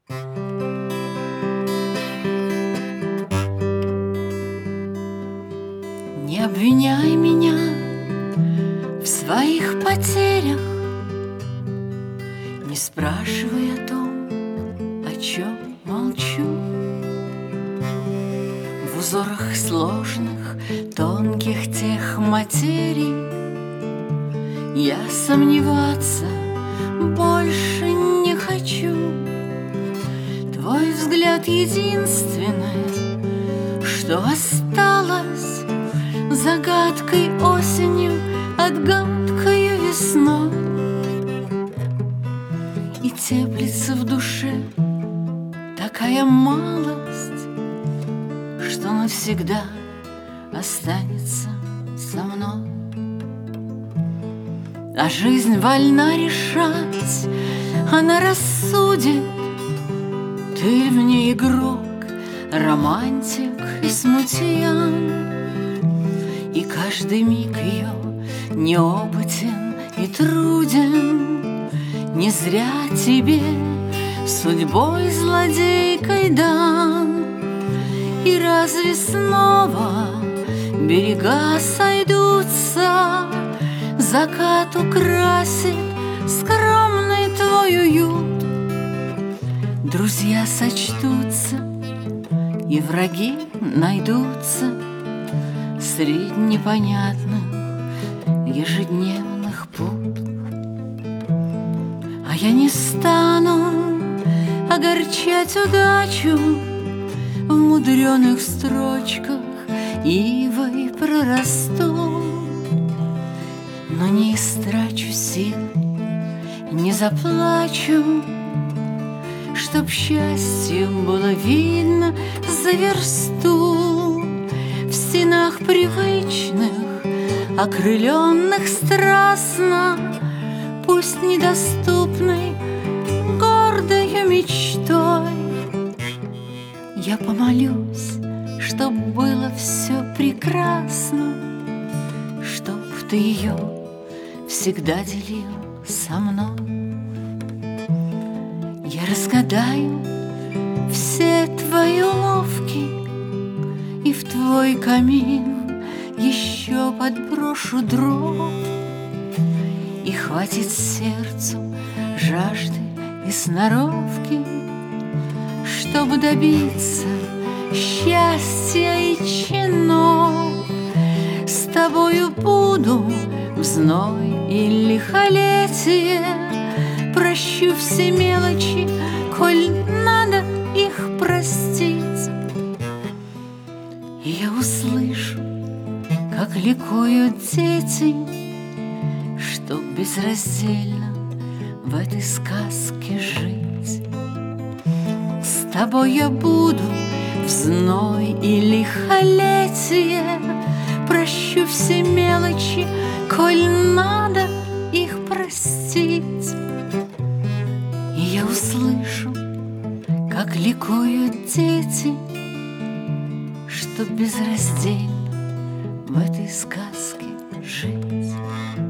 Не обвиняй меня в своих потерях, не спрашивай о том, о чем молчу. В узорах сложных, тонких тех материй я сомневаться больше не хочу. Твой взгляд единственное, что осталось загадкой осенью, отгадкою весной. И теплится в душе такая малость, что навсегда останется со мной. А жизнь вольна решать, она рассудит. Ты в ней игрок, романтик и смутьян, и каждый миг ее неопытен и труден. Не зря тебе судьбой злодейкой дан. И разве снова берега сойдутся, закат украсит скромный твой уют? Друзья сочтутся и враги найдутся средь непонятных ежедневных пут. А я не стану огорчать удачу, в мудреных строчках ивой прорасту. Но не истрачу сил, не заплачу, чтоб счастье было видно за версту. В стенах привычных, окрыленных страстно, пусть недоступной гордою мечтой, я помолюсь, чтоб было все прекрасно, чтоб ты ее всегда делил со мной. Я разгадаю все твои уловки и в твой камин еще подброшу дров. И хватит сердцу жажды и сноровки, чтобы добиться счастья и чинов. С тобою буду в зной и лихолетие, прощу все мелочи, коль надо их простить. И я услышу, как ликуют дети, чтоб безраздельно в этой сказке жить. С тобой я буду в зной и лихолетие, прощу все мелочи, коль надо их простить. И я услышу, как ликуют дети, чтоб безраздельно в этой сказке жить.